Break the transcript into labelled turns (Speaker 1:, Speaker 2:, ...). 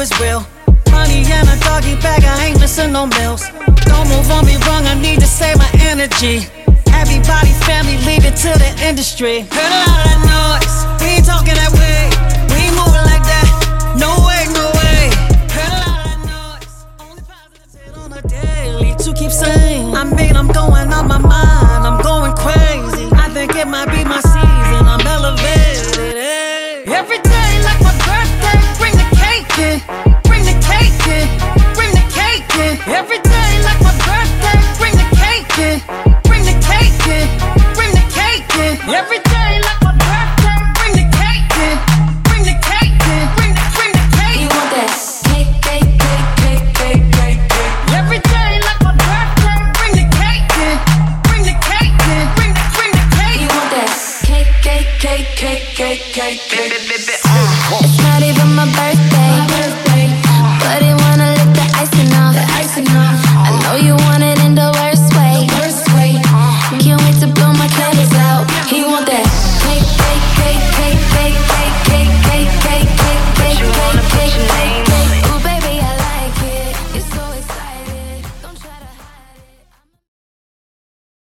Speaker 1: is real. Money and a doggy bag, I ain't missing no meals. Don't move on me wrong, I need to save my energy. Everybody, family, leave it to the industry. Heard a lot of that noise, we ain't talking that way. We ain't moving like that, no way, no way. Heard a lot of that noise, only positives hit on a daily. To keep saying, I mean, I'm going out my mind, I'm going crazy. I think it might be my season, I'm elevated, hey. Every day like my birthday, bring the cake in. Bring the cake in, bring the cake in. Every day like my birthday, bring the cake in. Bring the cake in, bring the cake in. Every day like my birthday, bring the cake in. Bring the cake in, bring the cake.
Speaker 2: You want that cake, cake, cake, cake, cake, cake, cake.
Speaker 1: Every day like my birthday, bring the cake in. Bring the cake in, bring the cake.
Speaker 2: You want that cake, cake, cake, cake, cake, cake, cake.